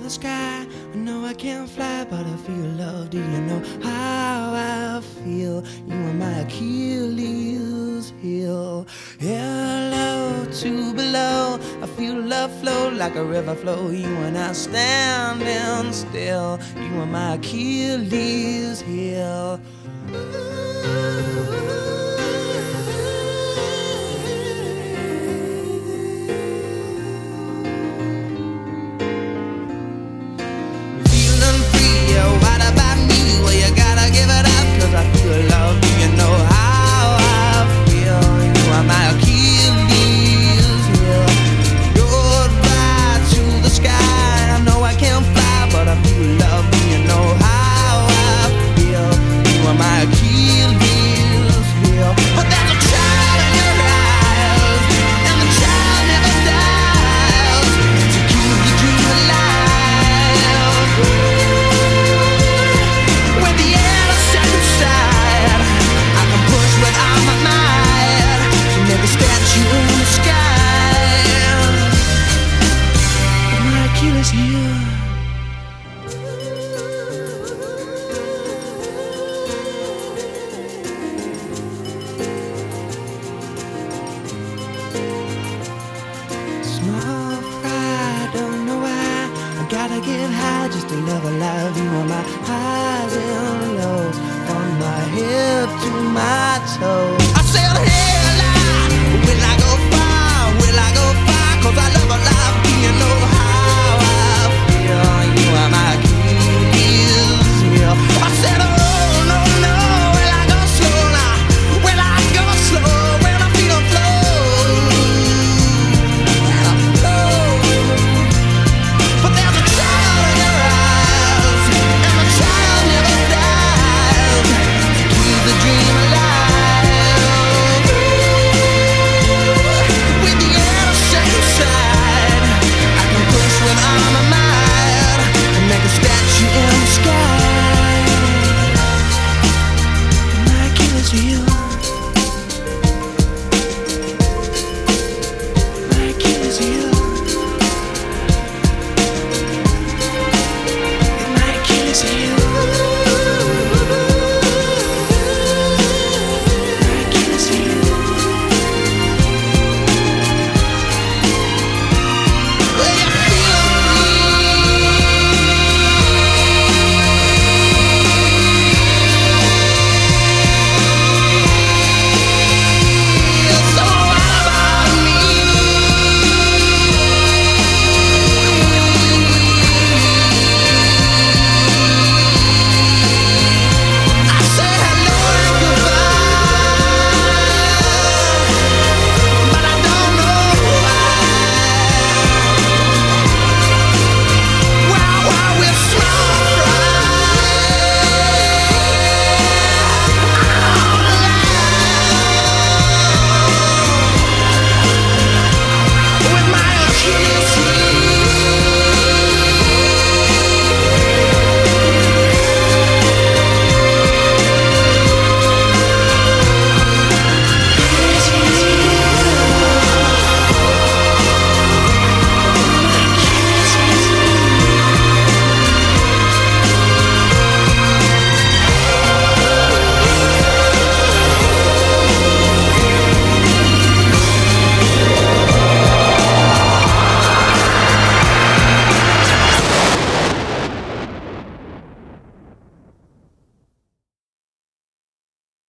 the sky. I know I can't fly, but I feel love. Do you know how I feel? You are my Achilles heel. Hello to below. I feel love flow like a river flow. You and I standing still. You are my Achilles heel. Small fry, don't know why I gotta get high just to love alive. You are my highs and lows, from my hip to my toes. I said, hey, lie,